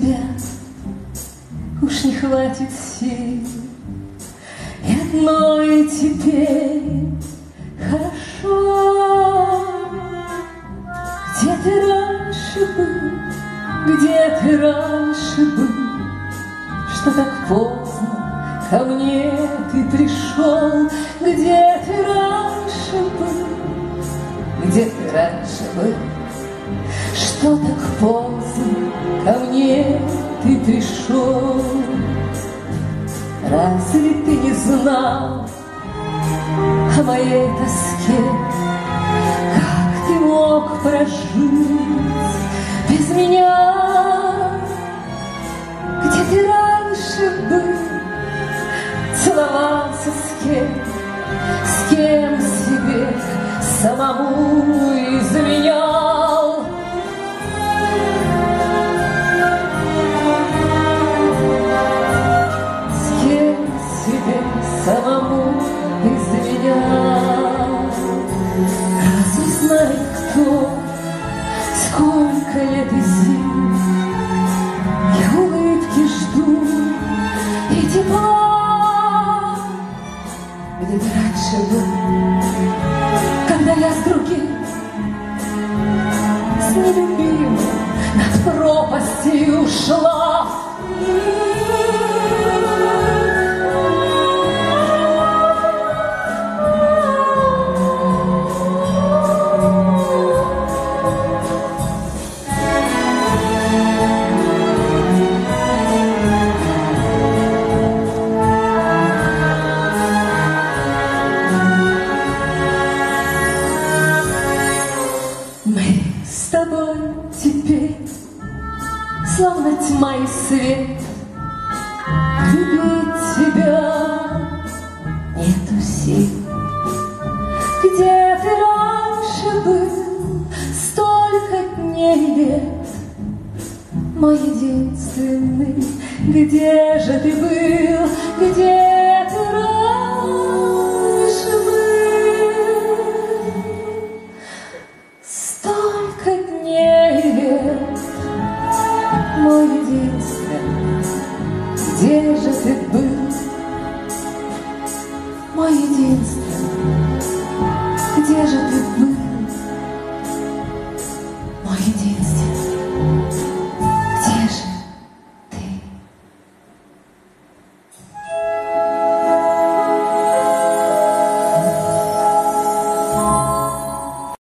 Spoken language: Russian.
тебя уж не хватит сил, и одной теперь хорошо. Где ты раньше был, где ты раньше был, что так поздно ко мне ты пришел? Где ты раньше был, где ты раньше был, что так поздно ко мне ты пришел? Разве ты не знал о моей тоске? Как ты мог прожить без меня? Где ты раньше был, целовался с кем себе самому изменял? С кем себе самому изменял? Разве знает кто, сколько лет и зим я улыбки жду и тепла? Где ты раньше был, когда я с другим, с нелюбимым над пропастью ушла? Мы с тобой теперь словно тьма и свет. Любить тебя нету сил. Где ты раньше был, столько дней и лет, мой единственный, где же ты был, где ты раньше был? Столько дней и лет, мой единственный, где же ты был?